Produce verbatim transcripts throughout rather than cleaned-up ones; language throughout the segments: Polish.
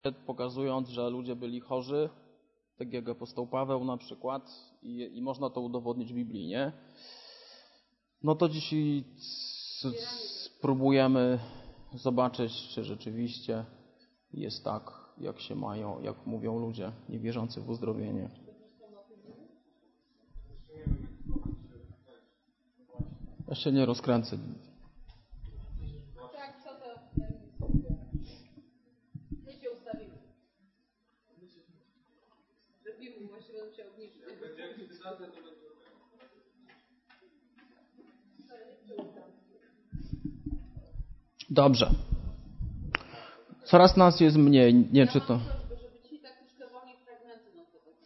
pokazując, że ludzie byli chorzy, tak jak apostoł Paweł na przykład, i, i można to udowodnić biblijnie, no to dzisiaj spróbujemy zobaczyć, czy rzeczywiście jest tak, jak się mają, jak mówią ludzie niewierzący w uzdrowienie. Ja się nie rozkręcę. Tak, co to? My się ustawimy. Zrobimy, właściwie będę się obniżyć. Dobrze. Coraz nas jest mniej, nie czy to... Żeby ci tak troszkę wolniej fragmenty na to tak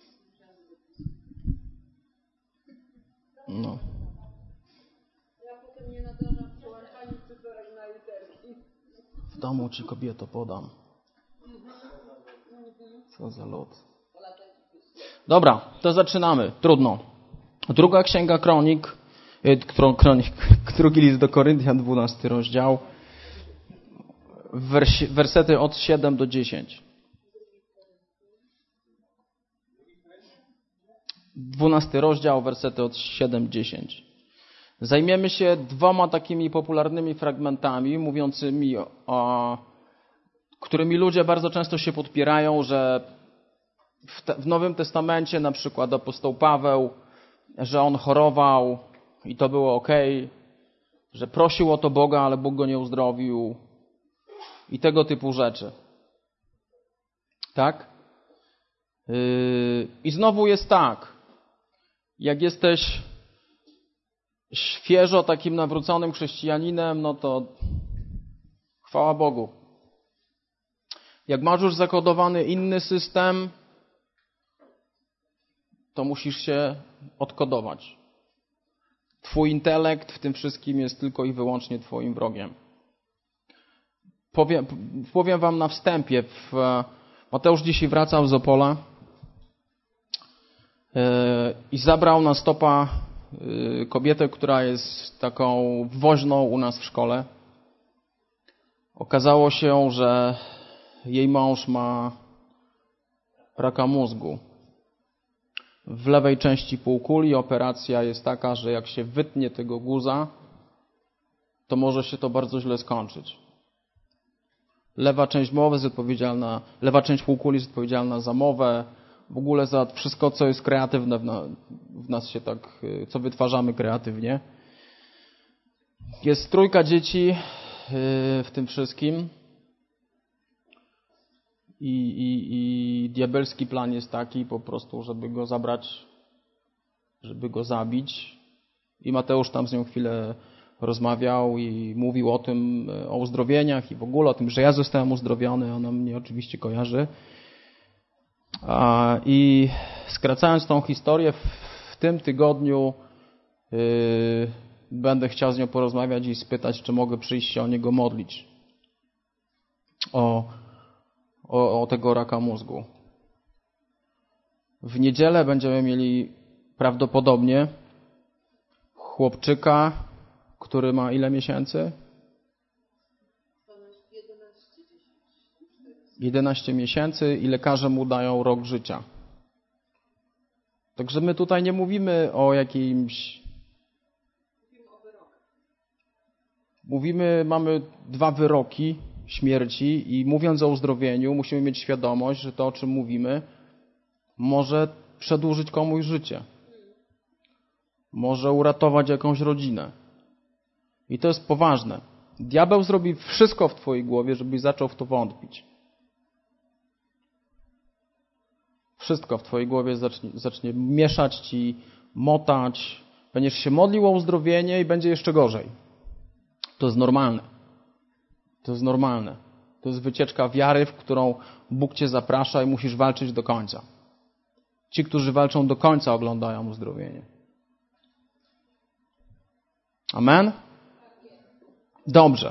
No. Ja potem nie nadarzam w przełączaniu cyferek na literki. W domu ci kobieto podam. Co za lot. Dobra, to zaczynamy. Trudno. Druga księga Kronik, kronik drugi list do Koryntian, dwunasty rozdział, wersi, wersety od siedem do dziesięć. dwunasty rozdział, wersety od siedem do dziesięć. Zajmiemy się dwoma takimi popularnymi fragmentami, mówiącymi o, którymi ludzie bardzo często się podpierają, że w, te, w Nowym Testamencie na przykład apostoł Paweł, że on chorował i to było okej, że prosił o to Boga, ale Bóg go nie uzdrowił i tego typu rzeczy. Tak? Yy, I znowu jest tak, jak jesteś świeżo takim nawróconym chrześcijaninem, no to chwała Bogu. Jak masz już zakodowany inny system, to musisz się odkodować. Twój intelekt w tym wszystkim jest tylko i wyłącznie twoim wrogiem. Powiem, powiem wam na wstępie. W, Mateusz dzisiaj wracał z Opola yy, i zabrał na stopa yy, kobietę, która jest taką woźną u nas w szkole. Okazało się, że jej mąż ma raka mózgu. W lewej części półkuli operacja jest taka, że jak się wytnie tego guza, to może się to bardzo źle skończyć. Lewa część mowy jest odpowiedzialna, lewa część półkuli jest odpowiedzialna za mowę, w ogóle za wszystko, co jest kreatywne w, na, w nas się tak, co wytwarzamy kreatywnie. Jest trójka dzieci w tym wszystkim. I, i, I diabelski plan jest taki po prostu, żeby go zabrać, żeby go zabić. I Mateusz tam z nią chwilę rozmawiał i mówił o tym, o uzdrowieniach i w ogóle o tym, że ja zostałem uzdrowiony. Ona mnie oczywiście kojarzy. A, I skracając tą historię, w, w tym tygodniu yy, będę chciał z nią porozmawiać i spytać, czy mogę przyjść się o niego modlić. O O, o tego raka mózgu. W niedzielę będziemy mieli prawdopodobnie chłopczyka, który ma ile miesięcy? jedenaście miesięcy i lekarze mu dają rok życia. Także my tutaj nie mówimy o jakimś... Mówimy, mamy dwa wyroki śmierci i mówiąc o uzdrowieniu, musimy mieć świadomość, że to, o czym mówimy, może przedłużyć komuś życie. Może uratować jakąś rodzinę. I to jest poważne. Diabeł zrobi wszystko w twojej głowie, żebyś zaczął w to wątpić. Wszystko w twojej głowie zacznie, zacznie mieszać ci, motać. Będziesz się modlił o uzdrowienie i będzie jeszcze gorzej. To jest normalne. To jest normalne. To jest wycieczka wiary, w którą Bóg cię zaprasza i musisz walczyć do końca. Ci, którzy walczą do końca, oglądają uzdrowienie. Amen? Dobrze.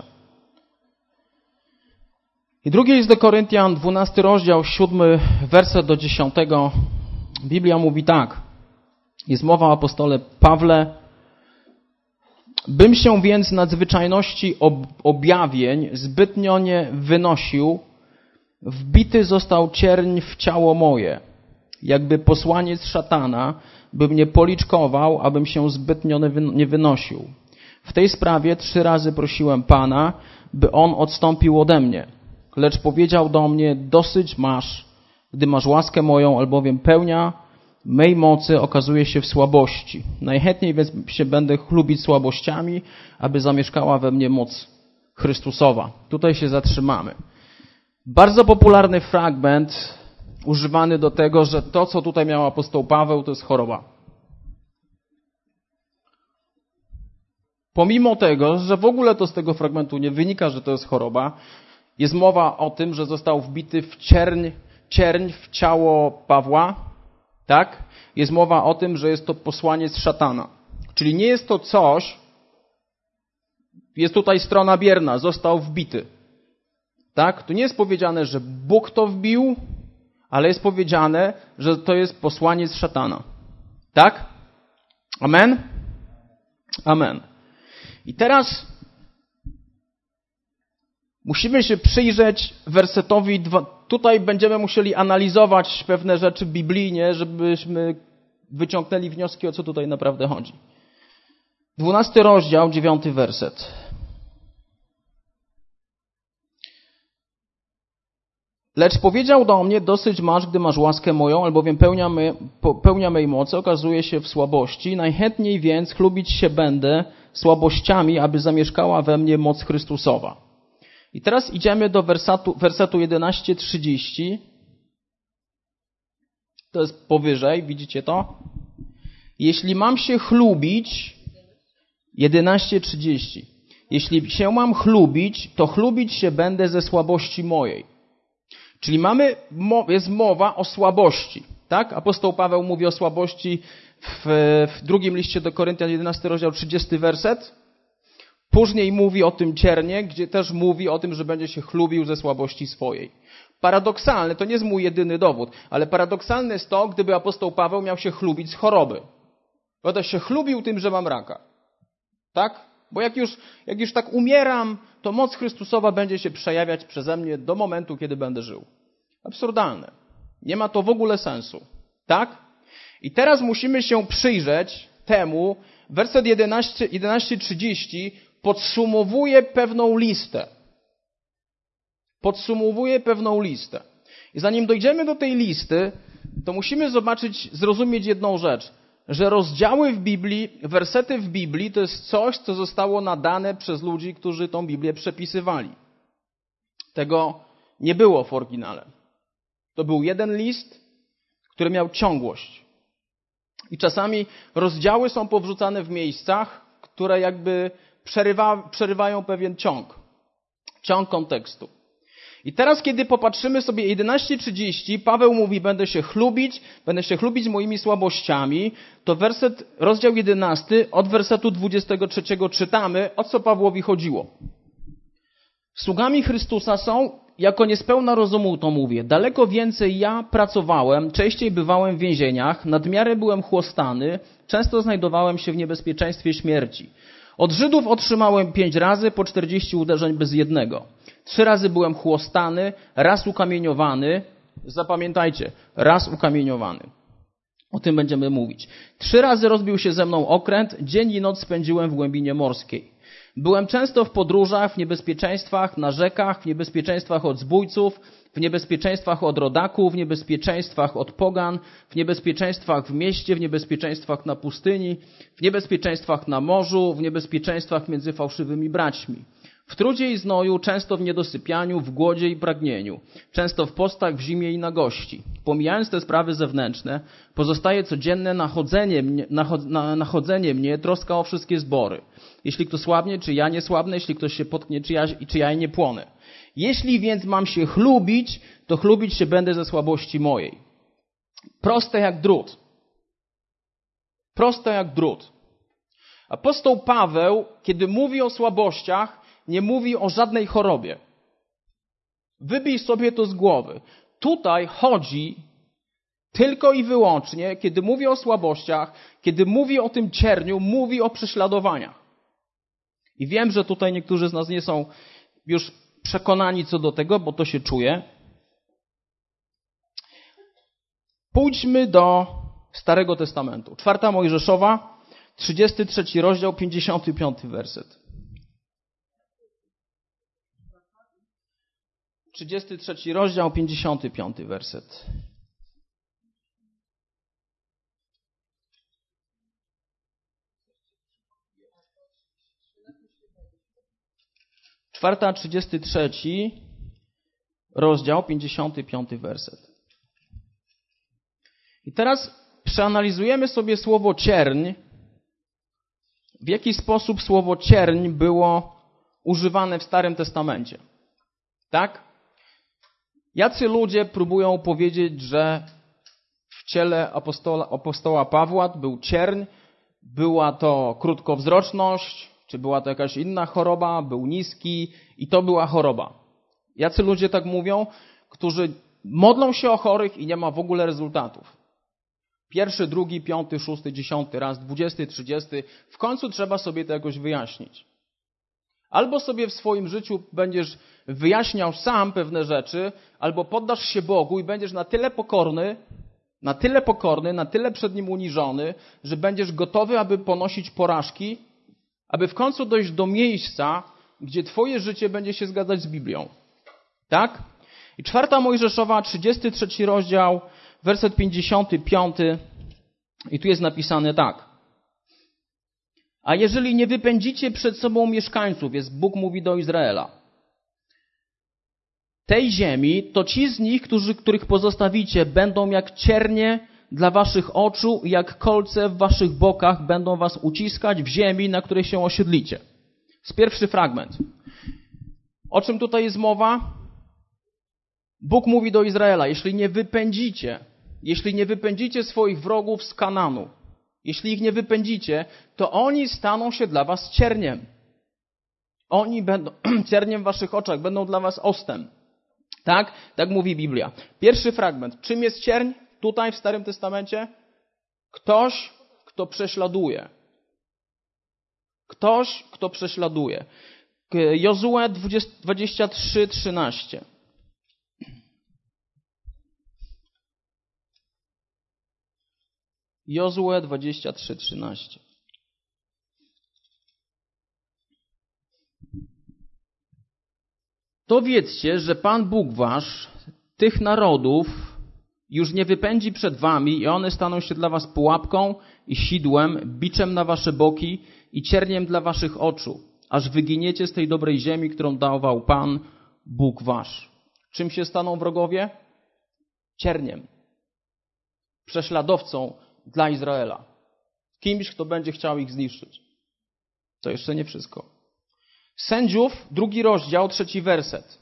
I drugi list do Koryntian, dwunasty rozdział, siódmy werset do dziesiątego. Biblia mówi tak. Jest mowa o apostole Pawle. Bym się więc nadzwyczajności ob- objawień zbytnio nie wynosił, Wbity został cierń w ciało moje, jakby posłaniec szatana, by mnie policzkował, abym się zbytnio nie wynosił. W tej sprawie trzy razy prosiłem Pana, by On odstąpił ode mnie. Lecz powiedział do mnie, dosyć masz, gdy masz łaskę moją, albowiem pełnia mej mocy okazuje się w słabości. Najchętniej więc się będę chlubić słabościami, aby zamieszkała we mnie moc Chrystusowa. Tutaj się zatrzymamy. Bardzo popularny fragment używany do tego, że to, co tutaj miał apostoł Paweł, to jest choroba. Pomimo tego, że w ogóle to z tego fragmentu nie wynika, że to jest choroba, jest mowa o tym, że został wbity w cierń, cierń w ciało Pawła, tak? Jest mowa o tym, że jest to posłaniec szatana. Czyli nie jest to coś, jest tutaj strona bierna, został wbity. Tak? Tu nie jest powiedziane, że Bóg to wbił, ale jest powiedziane, że to jest posłaniec szatana. Tak? Amen? Amen. I teraz musimy się przyjrzeć wersetowi dwa. Tutaj będziemy musieli analizować pewne rzeczy biblijnie, żebyśmy wyciągnęli wnioski, o co tutaj naprawdę chodzi. Dwunasty rozdział, dziewiąty werset. Lecz powiedział do mnie, dosyć masz, gdy masz łaskę moją, albowiem pełnia, my, pełnia mej mocy okazuje się w słabości. Najchętniej więc chlubić się będę słabościami, aby zamieszkała we mnie moc Chrystusowa. I teraz idziemy do wersetu, wersetu jedenaście trzydzieści. To jest powyżej, widzicie to? Jeśli mam się chlubić, jedenaście trzydzieści. Jeśli się mam chlubić, to chlubić się będę ze słabości mojej. Czyli mamy, jest mowa o słabości. Tak? Apostoł Paweł mówi o słabości w, w drugim liście do Koryntian, jedenasty rozdział, trzydziesty werset. Później mówi o tym ciernie, gdzie też mówi o tym, że będzie się chlubił ze słabości swojej. Paradoksalne, to nie jest mój jedyny dowód, ale paradoksalne jest to, gdyby apostoł Paweł miał się chlubić z choroby. Bo to się chlubił tym, że mam raka. Tak? Bo jak już, jak już tak umieram, to moc Chrystusowa będzie się przejawiać przeze mnie do momentu, kiedy będę żył. Absurdalne. Nie ma to w ogóle sensu. Tak? I teraz musimy się przyjrzeć temu. Werset jedenaście trzydzieści podsumowuje pewną listę. Podsumowuje pewną listę. I zanim dojdziemy do tej listy, to musimy zobaczyć, zrozumieć jedną rzecz. Że rozdziały w Biblii, wersety w Biblii to jest coś, co zostało nadane przez ludzi, którzy tą Biblię przepisywali. Tego nie było w oryginale. To był jeden list, który miał ciągłość. I czasami rozdziały są powrzucane w miejscach, które jakby przerywa, przerywają pewien ciąg. Ciąg kontekstu. I teraz, kiedy popatrzymy sobie jedenaście trzydzieści, Paweł mówi, będę się chlubić, będę się chlubić moimi słabościami, to werset, rozdział jedenasty, od wersetu dwudziestego trzeciego czytamy, o co Pawłowi chodziło. Sługami Chrystusa są, jako niespełna rozumu to mówię, daleko więcej ja pracowałem, częściej bywałem w więzieniach, nadmiarę byłem chłostany, często znajdowałem się w niebezpieczeństwie śmierci. Od Żydów otrzymałem pięć razy po czterdzieści uderzeń bez jednego. Trzy razy byłem chłostany, raz ukamieniowany. Zapamiętajcie, raz ukamieniowany. O tym będziemy mówić. Trzy razy rozbił się ze mną okręt, dzień i noc spędziłem w głębinie morskiej. Byłem często w podróżach, w niebezpieczeństwach, na rzekach, w niebezpieczeństwach od zbójców, w niebezpieczeństwach od rodaków, w niebezpieczeństwach od pogan, w niebezpieczeństwach w mieście, w niebezpieczeństwach na pustyni, w niebezpieczeństwach na morzu, w niebezpieczeństwach między fałszywymi braćmi. W trudzie i znoju, często w niedosypianiu, w głodzie i pragnieniu, często w postach, w zimie i nagości. Pomijając te sprawy zewnętrzne, pozostaje codzienne nachodzenie mnie, nachod, na, nachodzenie mnie, troska o wszystkie zbory. Jeśli kto słabnie, czy ja nie słabnę, jeśli ktoś się potknie, czy ja, czy ja nie płonę. Jeśli więc mam się chlubić, to chlubić się będę ze słabości mojej. Proste jak drut. Proste jak drut. Apostoł Paweł, kiedy mówi o słabościach, nie mówi o żadnej chorobie. Wybij sobie to z głowy. Tutaj chodzi tylko i wyłącznie, kiedy mówi o słabościach, kiedy mówi o tym cierniu, mówi o prześladowaniach. I wiem, że tutaj niektórzy z nas nie są już przekonani co do tego, bo to się czuje. Pójdźmy do Starego Testamentu. Czwarta Mojżeszowa, trzydziesty trzeci rozdział, pięćdziesiąty piąty werset. trzydziesty trzeci rozdział, pięćdziesiąty piąty werset. Czwarta, trzydziesty trzeci rozdział, pięćdziesiąty piąty werset. I teraz przeanalizujemy sobie słowo cierń. W jaki sposób słowo cierń było używane w Starym Testamencie. Tak? Jacy ludzie próbują powiedzieć, że w ciele apostola, apostoła Pawła był cierń, była to krótkowzroczność, czy była to jakaś inna choroba, był niski i to była choroba. Jacy ludzie tak mówią, którzy modlą się o chorych i nie ma w ogóle rezultatów. Pierwszy, drugi, piąty, szósty, dziesiąty raz, dwudziesty, trzydziesty. W końcu trzeba sobie to jakoś wyjaśnić. Albo sobie w swoim życiu będziesz wyjaśniał sam pewne rzeczy, albo poddasz się Bogu i będziesz na tyle pokorny, na tyle pokorny, na tyle przed Nim uniżony, że będziesz gotowy, aby ponosić porażki, aby w końcu dojść do miejsca, gdzie twoje życie będzie się zgadzać z Biblią. Tak? I czwarta Mojżeszowa, trzydziesty trzeci rozdział, werset pięćdziesiąty piąty. I tu jest napisane tak. A jeżeli nie wypędzicie przed sobą mieszkańców, jest Bóg mówi do Izraela, tej ziemi, to ci z nich, którzy, których pozostawicie, będą jak ciernie dla waszych oczu i jak kolce w waszych bokach będą was uciskać w ziemi, na której się osiedlicie. To jest pierwszy fragment. O czym tutaj jest mowa? Bóg mówi do Izraela, jeśli nie wypędzicie, jeśli nie wypędzicie swoich wrogów z Kananu, jeśli ich nie wypędzicie, to oni staną się dla was cierniem. Oni będą cierniem w waszych oczach, będą dla was ostem. Tak? Tak mówi Biblia. Pierwszy fragment. Czym jest cierń tutaj w Starym Testamencie? Ktoś, kto prześladuje. Ktoś, kto prześladuje. Jozue dwadzieścia trzy trzynaście. Jozue dwadzieścia trzy trzynaście. To wiedzcie, że Pan Bóg wasz tych narodów już nie wypędzi przed wami i one staną się dla was pułapką i sidłem, biczem na wasze boki i cierniem dla waszych oczu, aż wyginiecie z tej dobrej ziemi, którą dawał Pan Bóg wasz. Czym się staną wrogowie? Cierniem. Prześladowcą dla Izraela. Kimś, kto będzie chciał ich zniszczyć. To jeszcze nie wszystko. Sędziów, drugi rozdział, trzeci werset.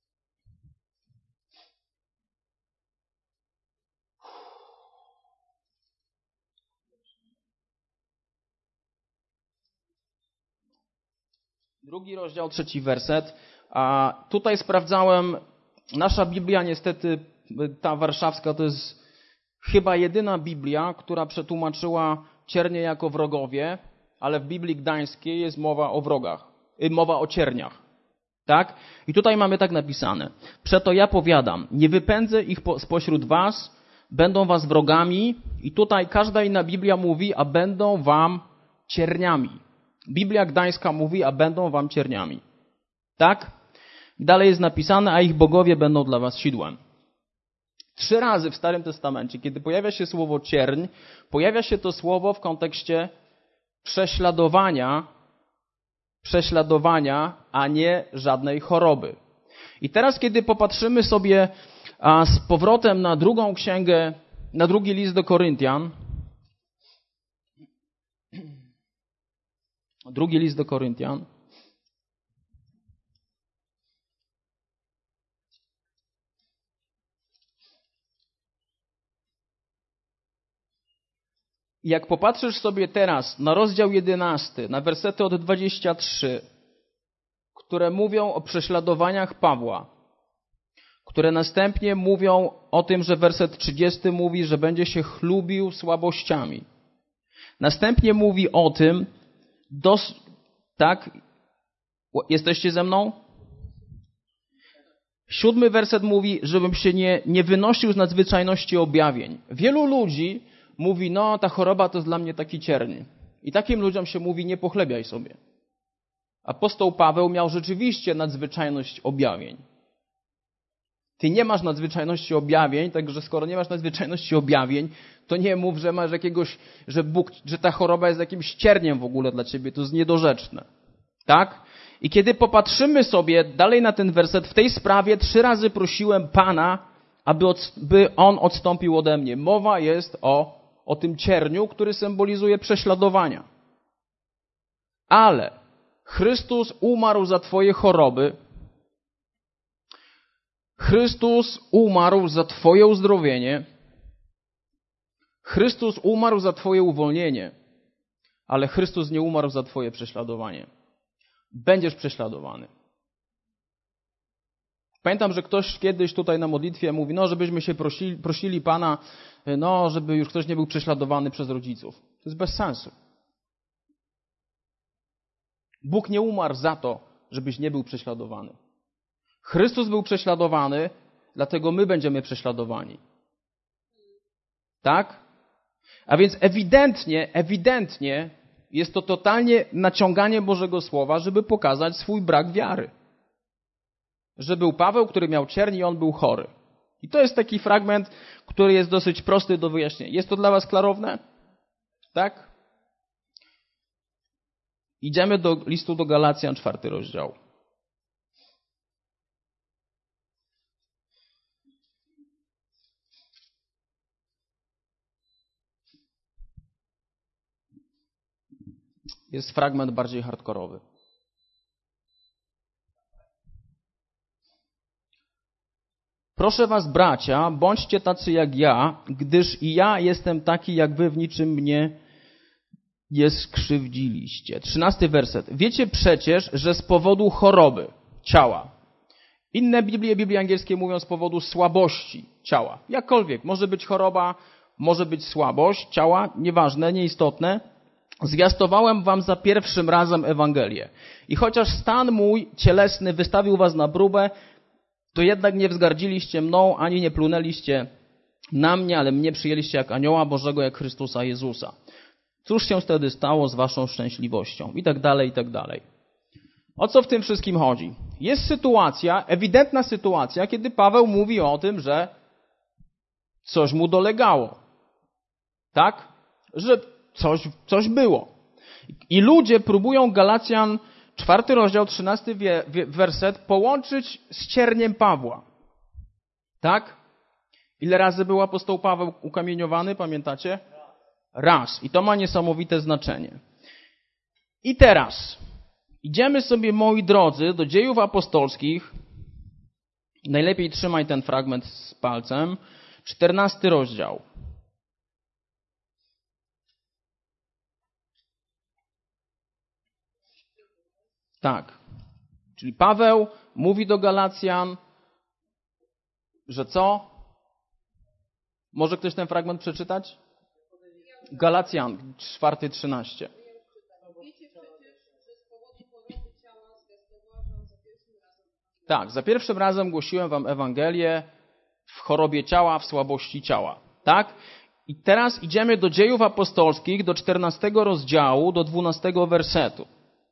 Drugi rozdział, trzeci werset. A tutaj sprawdzałem, nasza Biblia niestety, ta warszawska, to jest chyba jedyna Biblia, która przetłumaczyła ciernie jako wrogowie, ale w Biblii Gdańskiej jest mowa o wrogach, mowa o cierniach. Tak? I tutaj mamy tak napisane. Przeto ja powiadam, nie wypędzę ich po, spośród was, będą was wrogami. I tutaj każda inna Biblia mówi, a będą wam cierniami. Biblia Gdańska mówi, a będą wam cierniami. Tak? Dalej jest napisane, a ich bogowie będą dla was sidłem. Trzy razy w Starym Testamencie, kiedy pojawia się słowo cierń, pojawia się to słowo w kontekście prześladowania, prześladowania, a nie żadnej choroby. I teraz, kiedy popatrzymy sobie a z powrotem na drugą księgę, na drugi list do Koryntian, drugi list do Koryntian, jak popatrzysz sobie teraz na rozdział jedenasty, na wersety od dwudziestego trzeciego, które mówią o prześladowaniach Pawła, które następnie mówią o tym, że werset trzydziesty mówi, że będzie się chlubił słabościami. Następnie mówi o tym, dos- tak, jesteście ze mną? Siódmy werset mówi, żebym się nie, nie wynosił z nadzwyczajności objawień. Wielu ludzi mówi, no ta choroba to jest dla mnie taki cierń. I takim ludziom się mówi, nie pochlebiaj sobie. Apostoł Paweł miał rzeczywiście nadzwyczajność objawień. Ty nie masz nadzwyczajności objawień, także skoro nie masz nadzwyczajności objawień, to nie mów, że masz jakiegoś, że Bóg, że ta choroba jest jakimś cierniem w ogóle dla ciebie. To jest niedorzeczne. Tak? I kiedy popatrzymy sobie dalej na ten werset, w tej sprawie trzy razy prosiłem Pana, aby od, by On odstąpił ode mnie. Mowa jest o, o tym cierniu, który symbolizuje prześladowania. Ale Chrystus umarł za twoje choroby. Chrystus umarł za twoje uzdrowienie. Chrystus umarł za twoje uwolnienie. Ale Chrystus nie umarł za twoje prześladowanie. Będziesz prześladowany. Pamiętam, że ktoś kiedyś tutaj na modlitwie mówi, no żebyśmy się prosili, prosili Pana, no żeby już ktoś nie był prześladowany przez rodziców. To jest bez sensu. Bóg nie umarł za to, żebyś nie był prześladowany. Chrystus był prześladowany, dlatego my będziemy prześladowani. Tak? A więc ewidentnie, ewidentnie jest to totalnie naciąganie Bożego Słowa, żeby pokazać swój brak wiary. Że był Paweł, który miał cierń i on był chory. I to jest taki fragment, który jest dosyć prosty do wyjaśnienia. Jest to dla was klarowne? Tak? Idziemy do listu do Galacjan, czwarty rozdział. Jest fragment bardziej hardkorowy. Proszę was, bracia, bądźcie tacy jak ja, gdyż i ja jestem taki jak wy, w niczym mnie nie skrzywdziliście. Trzynasty werset. Wiecie przecież, że z powodu choroby ciała. Inne Biblie, Biblie angielskie mówią z powodu słabości ciała. Jakkolwiek. Może być choroba, może być słabość ciała, nieważne, nieistotne. Zwiastowałem wam za pierwszym razem Ewangelię. I chociaż stan mój cielesny wystawił was na próbę, to jednak nie wzgardziliście mną, ani nie plunęliście na mnie, ale mnie przyjęliście jak anioła Bożego, jak Chrystusa Jezusa. Cóż się wtedy stało z waszą szczęśliwością? I tak dalej, i tak dalej. O co w tym wszystkim chodzi? Jest sytuacja, ewidentna sytuacja, kiedy Paweł mówi o tym, że coś mu dolegało. Tak? Że coś, coś było. I ludzie próbują Galacjan, czwarty rozdział, trzynasty werset, połączyć z cierniem Pawła. Tak? Ile razy był apostoł Paweł ukamieniowany, pamiętacie? Raz. I to ma niesamowite znaczenie. I teraz idziemy sobie, moi drodzy, do Dziejów Apostolskich. Najlepiej trzymaj ten fragment z palcem. czternasty rozdział. Tak. Czyli Paweł mówi do Galacjan, że co? Może ktoś ten fragment przeczytać? Galacjan, czwarty, trzynaście. Tak, za pierwszym razem głosiłem wam Ewangelię w chorobie ciała, w słabości ciała. Tak? I teraz idziemy do Dziejów Apostolskich, do czternastego rozdziału, do dwunastego wersetu.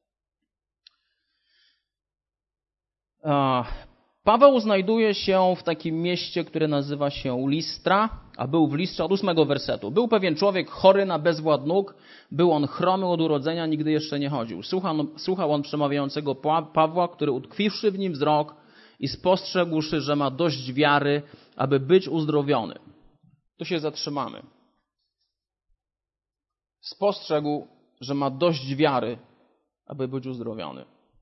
Paweł znajduje się w takim mieście, które nazywa się Listra, a był w Listrze od ósmego wersetu. Był pewien człowiek chory na bezwład nóg, był on chromy od urodzenia, nigdy jeszcze nie chodził. Słuchał, słuchał on przemawiającego Pawła, który utkwiwszy w nim wzrok i spostrzegłszy, że ma dość wiary, aby być uzdrowiony. Tu się zatrzymamy. Spostrzegł, że ma dość wiary, aby być uzdrowiony.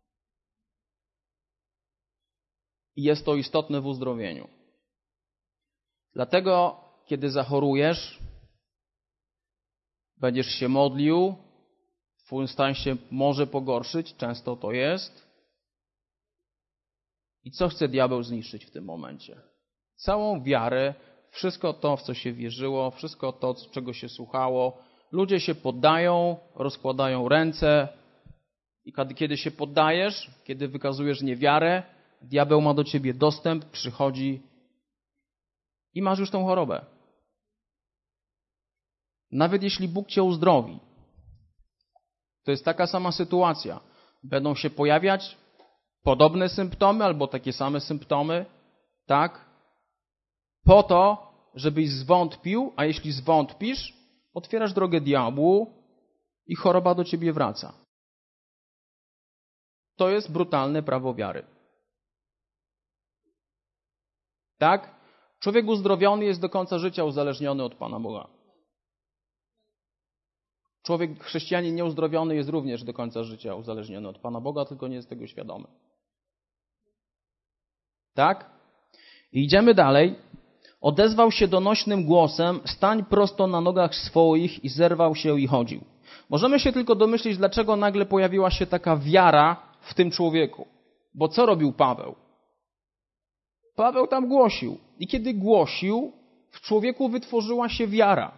I jest to istotne w uzdrowieniu. Dlatego, kiedy zachorujesz, będziesz się modlił, twój stan się może pogorszyć, często to jest. I co chce diabeł zniszczyć w tym momencie? Całą wiarę, wszystko to, w co się wierzyło, wszystko to, czego się słuchało. Ludzie się poddają, rozkładają ręce i kiedy się poddajesz, kiedy wykazujesz niewiarę, diabeł ma do ciebie dostęp, przychodzi i masz już tą chorobę. Nawet jeśli Bóg cię uzdrowi, to jest taka sama sytuacja. Będą się pojawiać podobne symptomy albo takie same symptomy, tak? Po to, żebyś zwątpił, a jeśli zwątpisz, otwierasz drogę diabłu i choroba do ciebie wraca. To jest brutalne prawo wiary. Tak? Człowiek uzdrowiony jest do końca życia uzależniony od Pana Boga. Człowiek, chrześcijanin nieuzdrowiony jest również do końca życia uzależniony od Pana Boga, tylko nie jest tego świadomy. Tak? I idziemy dalej. Odezwał się donośnym głosem, stań prosto na nogach swoich i zerwał się i chodził. Możemy się tylko domyślić, dlaczego nagle pojawiła się taka wiara w tym człowieku. Bo co robił Paweł? Paweł tam głosił. I kiedy głosił, w człowieku wytworzyła się wiara.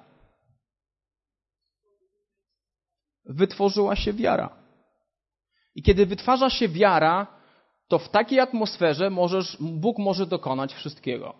Wytworzyła się wiara. I kiedy wytwarza się wiara, to w takiej atmosferze możesz, Bóg może dokonać wszystkiego.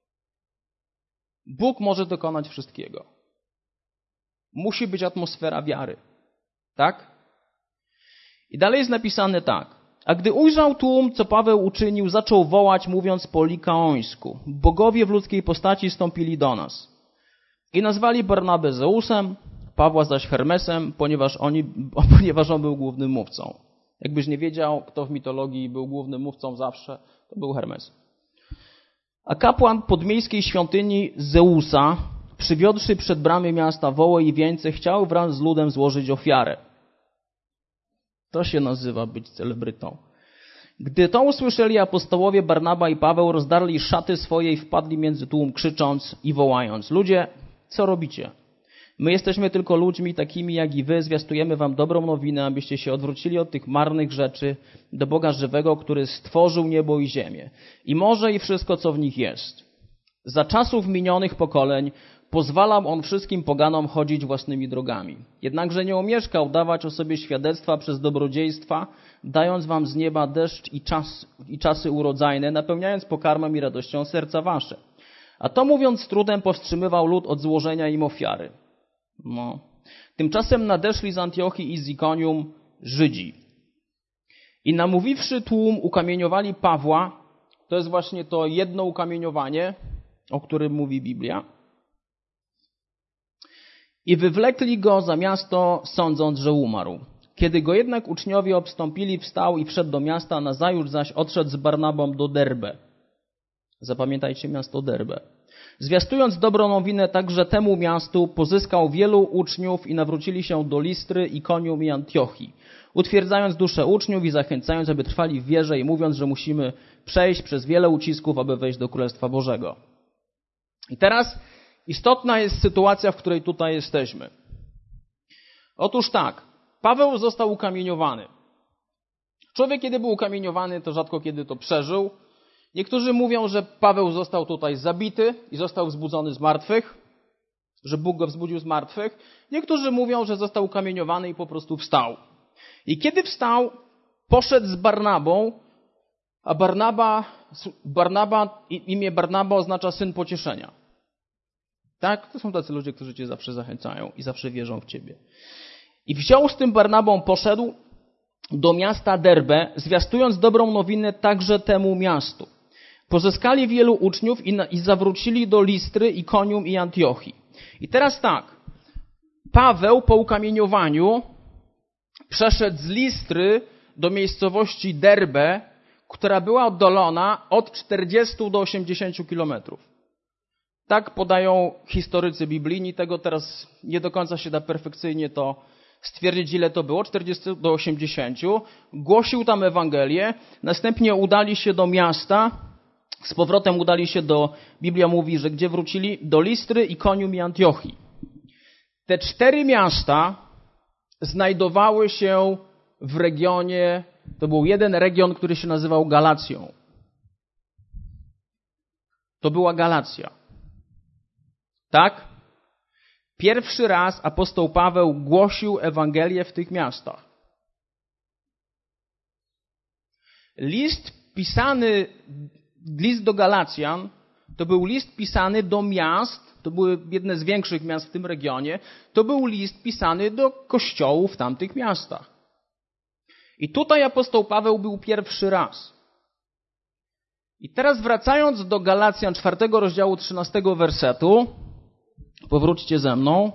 Bóg może dokonać wszystkiego. Musi być atmosfera wiary. Tak? I dalej jest napisane tak. A gdy ujrzał tłum, co Paweł uczynił, zaczął wołać, mówiąc po likaońsku. Bogowie w ludzkiej postaci stąpili do nas. I nazwali Barnabę Zeusem, Pawła zaś Hermesem, ponieważ, oni, ponieważ on był głównym mówcą. Jakbyś nie wiedział, kto w mitologii był głównym mówcą zawsze, to był Hermes. A kapłan podmiejskiej świątyni Zeusa, przywiódłszy przed bramy miasta woły i wieńce, chciał wraz z ludem złożyć ofiarę. To się nazywa być celebrytą. Gdy to usłyszeli apostołowie Barnaba i Paweł, rozdarli szaty swoje i wpadli między tłum, krzycząc i wołając. Ludzie, co robicie? My jesteśmy tylko ludźmi takimi jak i wy, zwiastujemy wam dobrą nowinę, abyście się odwrócili od tych marnych rzeczy do Boga żywego, który stworzył niebo i ziemię i morze i wszystko, co w nich jest. Za czasów minionych pokoleń pozwalał on wszystkim poganom chodzić własnymi drogami. Jednakże nie omieszkał dawać o sobie świadectwa przez dobrodziejstwa, dając wam z nieba deszcz i, czas, i czasy urodzajne, napełniając pokarmem i radością serca wasze. A to mówiąc z trudem powstrzymywał lud od złożenia im ofiary. No. Tymczasem nadeszli z Antiochii i z Ikonium Żydzi. I namówiwszy tłum, ukamieniowali Pawła. To jest właśnie to jedno ukamieniowanie, o którym mówi Biblia. I wywlekli go za miasto, sądząc, że umarł. Kiedy go jednak uczniowie obstąpili, wstał i wszedł do miasta, nazajutrz zaś odszedł z Barnabą do Derbe. Zapamiętajcie miasto Derbe. Zwiastując dobrą nowinę także temu miastu, pozyskał wielu uczniów i nawrócili się do Listry, Ikonium i Antiochii, utwierdzając duszę uczniów i zachęcając, aby trwali w wierze i mówiąc, że musimy przejść przez wiele ucisków, aby wejść do Królestwa Bożego. I teraz istotna jest sytuacja, w której tutaj jesteśmy. Otóż tak, Paweł został ukamieniowany. Człowiek, kiedy był ukamieniowany, to rzadko kiedy to przeżył. Niektórzy mówią, że Paweł został tutaj zabity i został wzbudzony z martwych, że Bóg go wzbudził z martwych. Niektórzy mówią, że został ukamieniowany i po prostu wstał. I kiedy wstał, poszedł z Barnabą, a Barnaba, Barnaba imię Barnaba oznacza syn pocieszenia. Tak? To są tacy ludzie, którzy cię zawsze zachęcają i zawsze wierzą w ciebie. I wziął z tym Barnabą, poszedł do miasta Derbe, zwiastując dobrą nowinę także temu miastu. Pozyskali wielu uczniów i, na, i zawrócili do Listry, Ikonium i Antiochii. I teraz tak, Paweł po ukamieniowaniu przeszedł z Listry do miejscowości Derbe, która była oddalona od czterdziestu do osiemdziesięciu kilometrów. Tak podają historycy biblijni, tego teraz nie do końca się da perfekcyjnie to stwierdzić, ile to było, czterdziestu do osiemdziesięciu. Głosił tam Ewangelię, następnie udali się do miasta, z powrotem udali się do, Biblia mówi, że gdzie wrócili? Do Listry, Ikonium i Antiochii. Te cztery miasta znajdowały się w regionie, to był jeden region, który się nazywał Galacją. To była Galacja. Tak? Pierwszy raz apostoł Paweł głosił Ewangelię w tych miastach. List pisany, list do Galacjan, to był list pisany do miast, to były jedne z większych miast w tym regionie, to był list pisany do kościołów w tamtych miastach. I tutaj apostoł Paweł był pierwszy raz. I teraz wracając do Galacjan czwartego rozdziału trzynastego wersetu, powróćcie ze mną.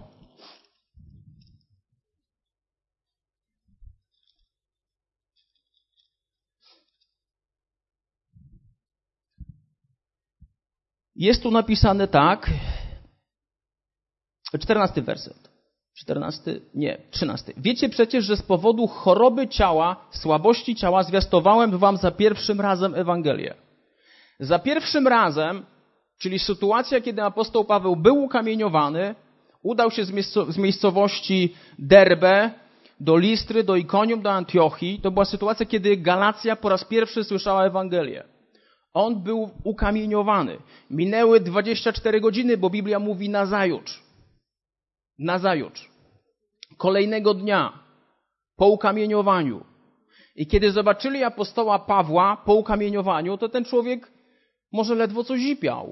Jest tu napisane tak, czternasty werset. czternasty, nie, trzynasty. Wiecie przecież, że z powodu choroby ciała, słabości ciała zwiastowałem wam za pierwszym razem Ewangelię. Za pierwszym razem, czyli sytuacja, kiedy apostoł Paweł był ukamieniowany, udał się z miejscowości Derbe do Listry, do Ikonium, do Antiochii. To była sytuacja, kiedy Galacja po raz pierwszy słyszała Ewangelię. On był ukamieniowany. Minęły dwadzieścia cztery godziny, bo Biblia mówi nazajutrz. Nazajutrz. Kolejnego dnia po ukamieniowaniu. I kiedy zobaczyli apostoła Pawła po ukamieniowaniu, to ten człowiek może ledwo co zipiał.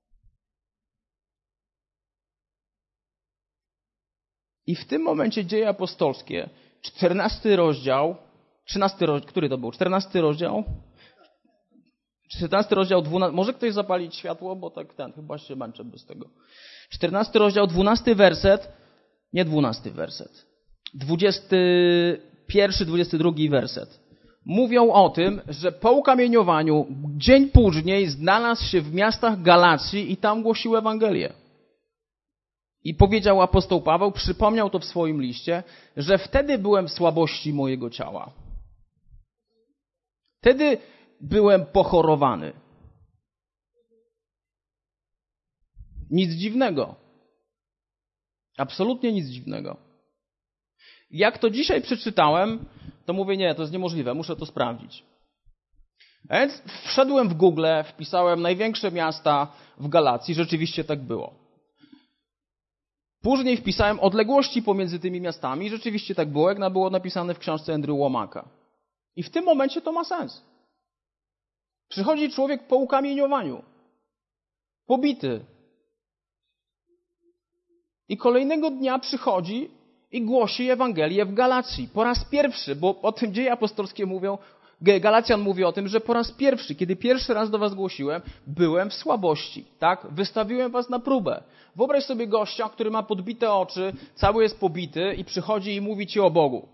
I w tym momencie Dzieje Apostolskie, czternasty rozdział, trzynasty rozdział, który to był? czternasty rozdział? czternasty rozdział, dwunasty, może ktoś zapalić światło, bo tak ten, chyba się męczę bez tego. czternasty rozdział, dwunasty werset, nie dwunasty werset, dwudziesty pierwszy, dwudziesty drugi werset. Mówią o tym, że po ukamieniowaniu dzień później znalazł się w miastach Galacji i tam głosił Ewangelię. I powiedział apostoł Paweł, przypomniał to w swoim liście, że wtedy byłem w słabości mojego ciała. Wtedy byłem pochorowany. Nic dziwnego. Absolutnie nic dziwnego. Jak to dzisiaj przeczytałem, to mówię, nie, to jest niemożliwe, muszę to sprawdzić. A więc wszedłem w Google, wpisałem największe miasta w Galacji, rzeczywiście tak było. Później wpisałem odległości pomiędzy tymi miastami, rzeczywiście tak było, jak było napisane w książce Andrew Womacka. I w tym momencie to ma sens. Przychodzi człowiek po ukamieniowaniu, pobity. I kolejnego dnia przychodzi i głosi Ewangelię w Galacji. Po raz pierwszy, bo o tym Dzieje Apostolskie mówią, Galacjan mówi o tym, że po raz pierwszy, kiedy pierwszy raz do was głosiłem, byłem w słabości, tak? Wystawiłem was na próbę. Wyobraź sobie gościa, który ma podbite oczy, cały jest pobity i przychodzi i mówi ci o Bogu.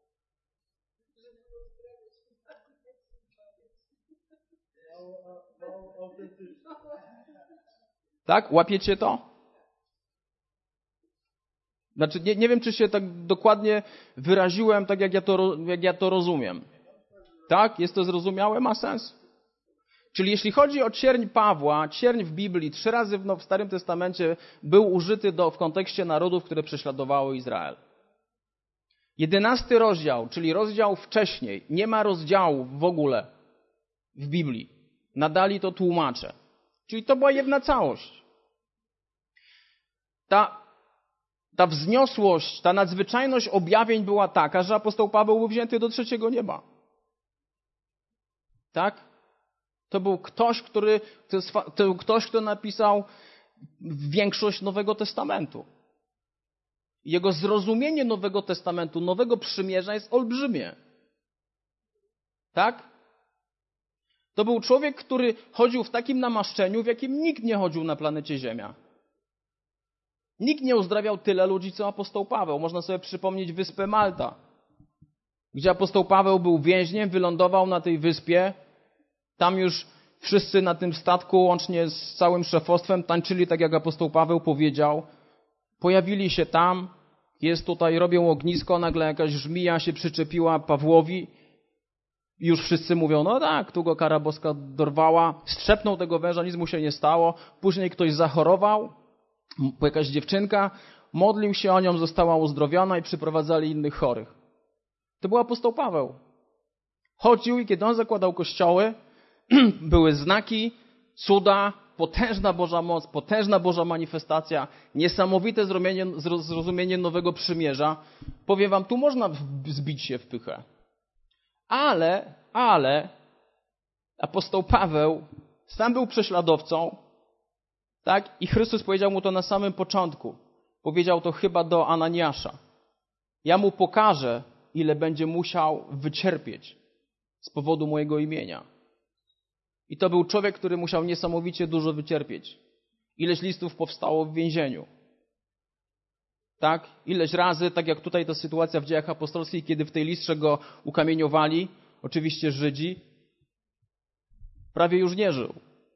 Tak? Łapiecie to? Znaczy, nie, nie wiem, czy się tak dokładnie wyraziłem, tak jak ja to, jak ja to rozumiem. Tak? Jest to zrozumiałe? Ma sens? Czyli jeśli chodzi o cierń Pawła, cierń w Biblii, trzy razy w, no, w Starym Testamencie był użyty do, w kontekście narodów, które prześladowały Izrael. Jedenasty rozdział, czyli rozdział wcześniej, nie ma rozdziału w ogóle w Biblii. Nadali to tłumacze. Czyli to była jedna całość. Ta, ta wzniosłość, ta nadzwyczajność objawień była taka, że apostoł Paweł był wzięty do trzeciego nieba. Tak? To był ktoś, który, to jest, to był ktoś, kto napisał większość Nowego Testamentu. Jego zrozumienie Nowego Testamentu, Nowego Przymierza jest olbrzymie. Tak? To był człowiek, który chodził w takim namaszczeniu, w jakim nikt nie chodził na planecie Ziemia. Nikt nie uzdrawiał tyle ludzi, co apostoł Paweł. Można sobie przypomnieć wyspę Malta, gdzie apostoł Paweł był więźniem, wylądował na tej wyspie. Tam już wszyscy na tym statku, łącznie z całym szefostwem, tańczyli tak, jak apostoł Paweł powiedział. Pojawili się tam, jest tutaj, robią ognisko, nagle jakaś żmija się przyczepiła Pawłowi. I już wszyscy mówią, no tak, tu go kara boska dorwała. Strzepnął tego węża, nic mu się nie stało. Później ktoś zachorował, jakaś dziewczynka, modlił się o nią, została uzdrowiona i przyprowadzali innych chorych. To był apostoł Paweł. Chodził i kiedy on zakładał kościoły, były znaki, cuda, potężna Boża moc, potężna Boża manifestacja, niesamowite zrozumienie, zrozumienie Nowego Przymierza. Powiem wam, tu można zbić się w pychę. Ale, ale, Apostoł Paweł sam był prześladowcą, tak? I Chrystus powiedział mu to na samym początku. Powiedział to chyba do Ananiasza. Ja mu pokażę, ile będzie musiał wycierpieć z powodu mojego imienia. I to był człowiek, który musiał niesamowicie dużo wycierpieć. Ileś listów powstało w więzieniu. Tak? Ileś razy, tak jak tutaj ta sytuacja w Dziejach Apostolskich, kiedy w tej listrze go ukamieniowali, oczywiście Żydzi, prawie już nie żył.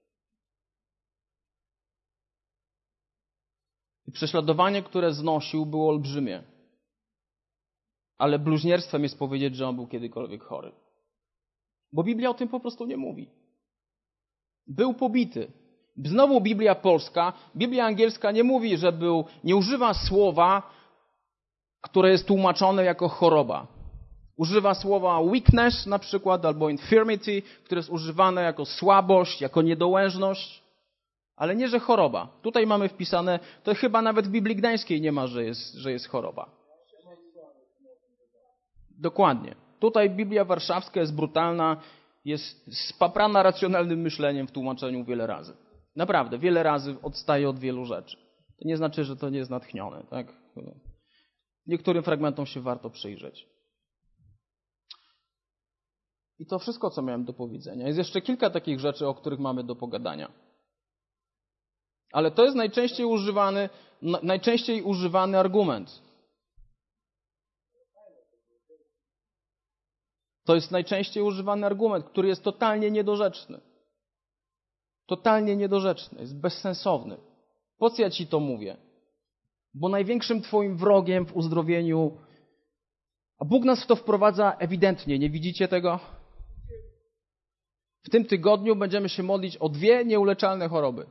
I prześladowanie, które znosił, było olbrzymie. Ale bluźnierstwem jest powiedzieć, że on był kiedykolwiek chory. Bo Biblia o tym po prostu nie mówi. Był pobity. Znowu Biblia polska, Biblia angielska nie mówi, że był, nie używa słowa, które jest tłumaczone jako choroba. Używa słowa weakness na przykład, albo infirmity, które jest używane jako słabość, jako niedołężność, ale nie, że choroba. Tutaj mamy wpisane, to chyba nawet w Biblii Gdańskiej nie ma, że jest, że jest choroba. Dokładnie. Tutaj Biblia Warszawska jest brutalna, jest spaprana racjonalnym myśleniem w tłumaczeniu wiele razy. Naprawdę, wiele razy odstaje od wielu rzeczy. To nie znaczy, że to nie jest natchnione. Tak? Niektórym fragmentom się warto przyjrzeć. I to wszystko, co miałem do powiedzenia. Jest jeszcze kilka takich rzeczy, o których mamy do pogadania. Ale to jest najczęściej używany, najczęściej używany argument. To jest najczęściej używany argument, który jest totalnie niedorzeczny. Totalnie niedorzeczny, jest bezsensowny. Po co ja ci to mówię? Bo największym twoim wrogiem w uzdrowieniu, a Bóg nas w to wprowadza ewidentnie, nie widzicie tego? W tym tygodniu będziemy się modlić o dwie nieuleczalne choroby.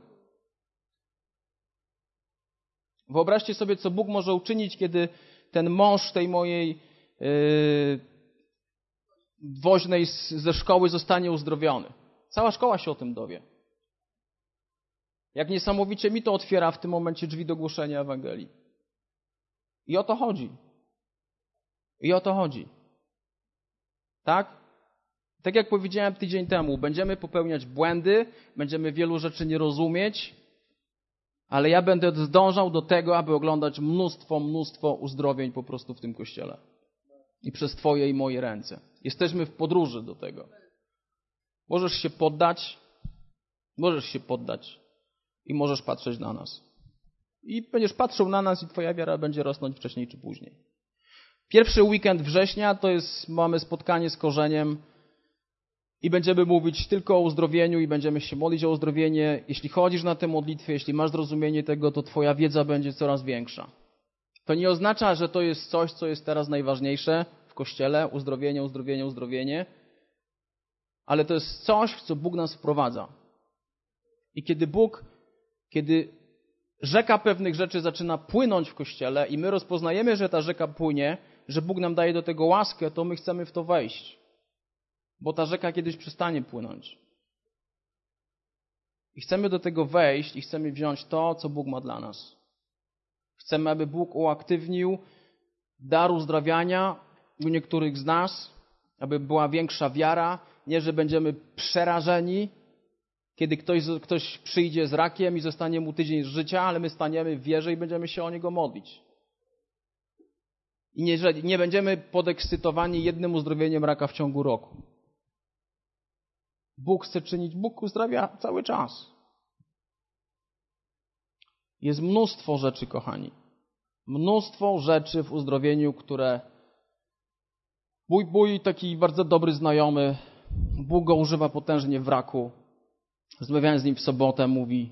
Wyobraźcie sobie, co Bóg może uczynić, kiedy ten mąż tej mojej yy, woźnej z, ze szkoły zostanie uzdrowiony. Cała szkoła się o tym dowie. Jak niesamowicie mi to otwiera w tym momencie drzwi do głoszenia Ewangelii. I o to chodzi. I o to chodzi. Tak? Tak jak powiedziałem tydzień temu, będziemy popełniać błędy, będziemy wielu rzeczy nie rozumieć, ale ja będę zdążał do tego, aby oglądać mnóstwo, mnóstwo uzdrowień po prostu w tym kościele. I przez twoje i moje ręce. Jesteśmy w podróży do tego. Możesz się poddać, możesz się poddać i możesz patrzeć na nas. I będziesz patrzył na nas i twoja wiara będzie rosnąć wcześniej czy później. Pierwszy weekend września to jest, mamy spotkanie z Korzeniem i będziemy mówić tylko o uzdrowieniu i będziemy się modlić o uzdrowienie. Jeśli chodzisz na tę modlitwę, jeśli masz zrozumienie tego, to twoja wiedza będzie coraz większa. To nie oznacza, że to jest coś, co jest teraz najważniejsze w Kościele, uzdrowienie, uzdrowienie, uzdrowienie, ale to jest coś, w co Bóg nas wprowadza. I kiedy Bóg, kiedy rzeka pewnych rzeczy zaczyna płynąć w Kościele i my rozpoznajemy, że ta rzeka płynie, że Bóg nam daje do tego łaskę, to my chcemy w to wejść. Bo ta rzeka kiedyś przestanie płynąć. I chcemy do tego wejść i chcemy wziąć to, co Bóg ma dla nas. Chcemy, aby Bóg uaktywnił dar uzdrawiania u niektórych z nas, aby była większa wiara, nie, że będziemy przerażeni, kiedy ktoś, ktoś przyjdzie z rakiem i zostanie mu tydzień życia, ale my staniemy w wierze i będziemy się o niego modlić. I nie, że nie będziemy podekscytowani jednym uzdrowieniem raka w ciągu roku. Bóg chce czynić, Bóg uzdrawia cały czas. Jest mnóstwo rzeczy, kochani. Mnóstwo rzeczy w uzdrowieniu, które mój, mój taki bardzo dobry znajomy, Bóg go używa potężnie w raku. Rozmawiałem z nim w sobotę, mówi,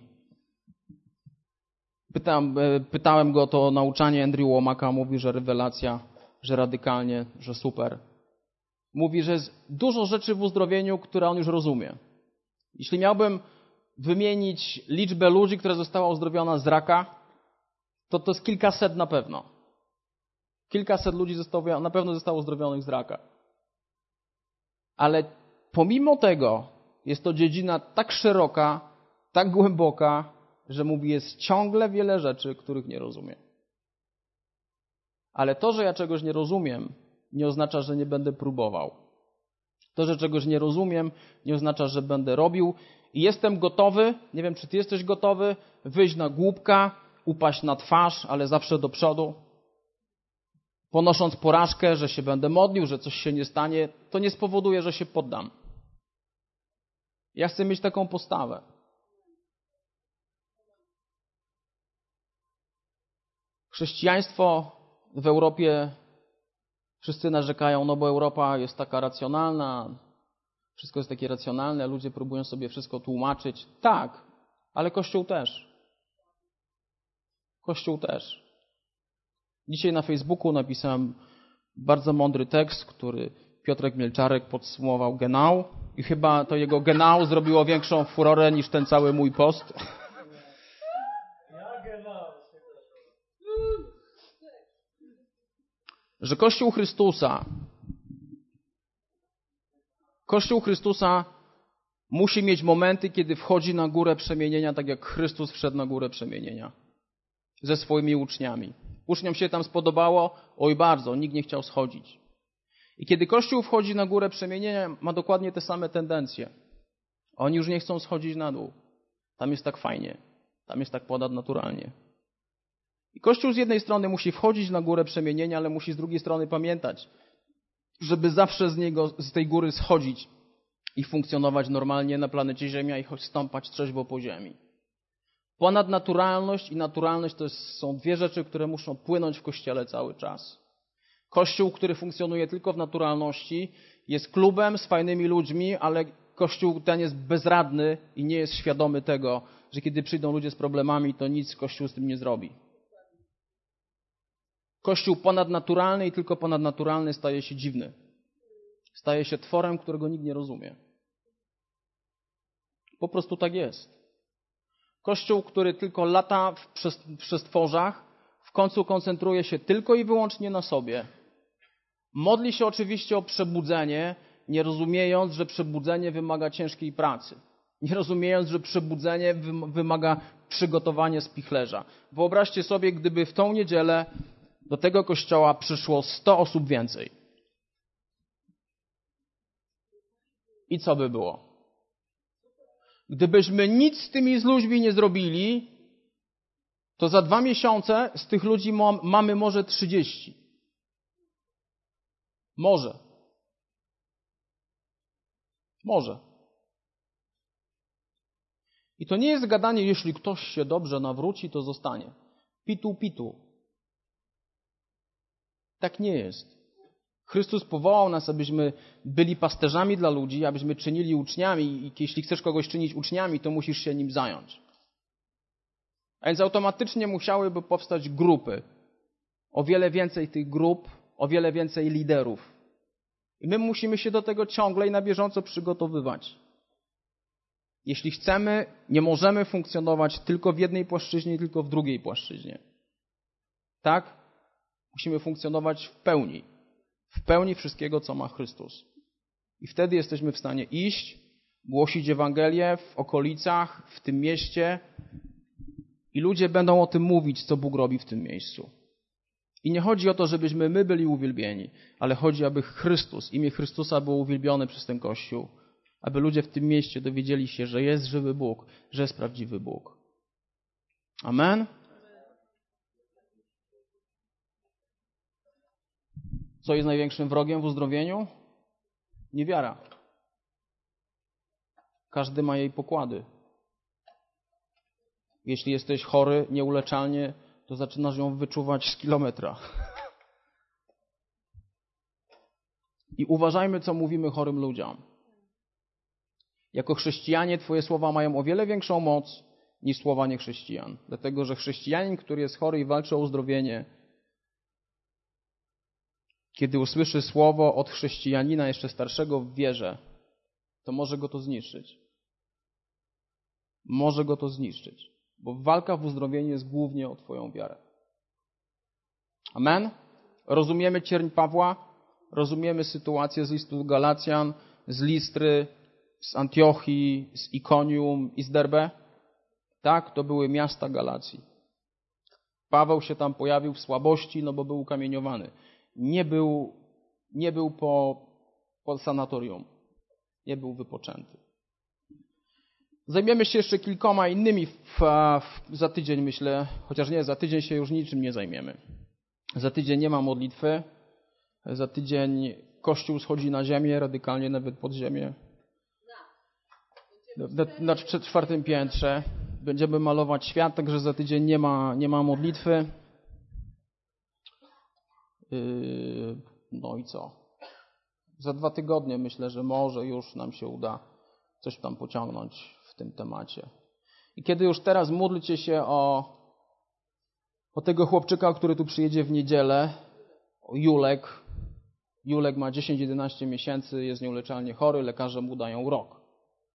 pytałem, pytałem go to o nauczanie Andrew Womacka, mówi, że rewelacja, że radykalnie, że super. Mówi, że jest dużo rzeczy w uzdrowieniu, które on już rozumie. Jeśli miałbym wymienić liczbę ludzi, która została uzdrowiona z raka, to to jest kilkaset na pewno. Kilkaset ludzi zostało, na pewno zostało uzdrowionych z raka. Ale pomimo tego jest to dziedzina tak szeroka, tak głęboka, że mówi, jest ciągle wiele rzeczy, których nie rozumiem. Ale to, że ja czegoś nie rozumiem, nie oznacza, że nie będę próbował. To, że czegoś nie rozumiem, nie oznacza, że będę robił. I jestem gotowy, nie wiem, czy ty jesteś gotowy, wyjść na głupka, upaść na twarz, ale zawsze do przodu. Ponosząc porażkę, że się będę modlił, że coś się nie stanie, to nie spowoduje, że się poddam. Ja chcę mieć taką postawę. Chrześcijaństwo w Europie, wszyscy narzekają, no bo Europa jest taka racjonalna, wszystko jest takie racjonalne, ludzie próbują sobie wszystko tłumaczyć. Tak, ale Kościół też. Kościół też. Dzisiaj na Facebooku napisałem bardzo mądry tekst, który Piotrek Mielczarek podsumował genau i chyba to jego genau zrobiło większą furorę niż ten cały mój post. Że Kościół Chrystusa Kościół Chrystusa musi mieć momenty, kiedy wchodzi na górę przemienienia, tak jak Chrystus wszedł na górę przemienienia ze swoimi uczniami. Uczniom się tam spodobało, oj bardzo, nikt nie chciał schodzić. I kiedy Kościół wchodzi na górę przemienienia, ma dokładnie te same tendencje. Oni już nie chcą schodzić na dół. Tam jest tak fajnie, tam jest tak ponadnaturalnie. I Kościół z jednej strony musi wchodzić na górę przemienienia, ale musi z drugiej strony pamiętać, żeby zawsze z niego, z tej góry schodzić i funkcjonować normalnie na planecie Ziemia i stąpać trzeźwo po ziemi. Ponadnaturalność i naturalność to jest, są dwie rzeczy, które muszą płynąć w Kościele cały czas. Kościół, który funkcjonuje tylko w naturalności, jest klubem z fajnymi ludźmi, ale Kościół ten jest bezradny i nie jest świadomy tego, że kiedy przyjdą ludzie z problemami, to nic Kościół z tym nie zrobi. Kościół ponadnaturalny i tylko ponadnaturalny staje się dziwny. Staje się tworem, którego nikt nie rozumie. Po prostu tak jest. Kościół, który tylko lata w przestworzach, w końcu koncentruje się tylko i wyłącznie na sobie. Modli się oczywiście o przebudzenie, nie rozumiejąc, że przebudzenie wymaga ciężkiej pracy. Nie rozumiejąc, że przebudzenie wymaga przygotowania spichlerza. Wyobraźcie sobie, gdyby w tą niedzielę do tego kościoła przyszło sto osób więcej. I co by było? Gdybyśmy nic z tymi z ludźmi nie zrobili, to za dwa miesiące z tych ludzi mamy może trzydzieści. Może. Może. I to nie jest gadanie, jeśli ktoś się dobrze nawróci, to zostanie. Pitu, pitu. Tak nie jest. Chrystus powołał nas, abyśmy byli pasterzami dla ludzi, abyśmy czynili uczniami i jeśli chcesz kogoś czynić uczniami, to musisz się nim zająć. A więc automatycznie musiałyby powstać grupy. O wiele więcej tych grup, o wiele więcej liderów. I my musimy się do tego ciągle i na bieżąco przygotowywać. Jeśli chcemy, nie możemy funkcjonować tylko w jednej płaszczyźnie, tylko w drugiej płaszczyźnie. Tak? Musimy funkcjonować w pełni. W pełni wszystkiego, co ma Chrystus. I wtedy jesteśmy w stanie iść, głosić Ewangelię w okolicach, w tym mieście i ludzie będą o tym mówić, co Bóg robi w tym miejscu. I nie chodzi o to, żebyśmy my byli uwielbieni, ale chodzi, aby Chrystus, imię Chrystusa było uwielbione przez ten Kościół. Aby ludzie w tym mieście dowiedzieli się, że jest żywy Bóg, że jest prawdziwy Bóg. Amen? Co jest największym wrogiem w uzdrowieniu? Niewiara. Każdy ma jej pokłady. Jeśli jesteś chory nieuleczalnie, to zaczynasz ją wyczuwać z kilometra. I uważajmy, co mówimy chorym ludziom. Jako chrześcijanie Twoje słowa mają o wiele większą moc niż słowa niechrześcijan. Dlatego, że chrześcijanin, który jest chory i walczy o uzdrowienie, kiedy usłyszy słowo od chrześcijanina jeszcze starszego w wierze, to może go to zniszczyć. Może go to zniszczyć. Bo walka w uzdrowieniu jest głównie o Twoją wiarę. Amen? Rozumiemy cierń Pawła? Rozumiemy sytuację z listu Galacjan, z Listry, z Antiochii, z Ikonium i z Derbe? Tak, to były miasta Galacji. Paweł się tam pojawił w słabości, no bo był ukamieniowany. Nie był, nie był po, po sanatorium. Nie był wypoczęty. Zajmiemy się jeszcze kilkoma innymi w, w, za tydzień, myślę, chociaż nie, za tydzień się już niczym nie zajmiemy. Za tydzień nie ma modlitwy. Za tydzień Kościół schodzi na ziemię, radykalnie nawet pod ziemię. Na, na czwartym piętrze. Będziemy malować świat, także za tydzień nie ma, nie ma modlitwy. Yy, no i co? Za dwa tygodnie myślę, że może już nam się uda coś tam pociągnąć w tym temacie. I kiedy już teraz módlcie się o, o tego chłopczyka, który tu przyjedzie w niedzielę, o Julek. Julek ma dziesięć jedenaście miesięcy, jest nieuleczalnie chory, lekarze mu dają rok.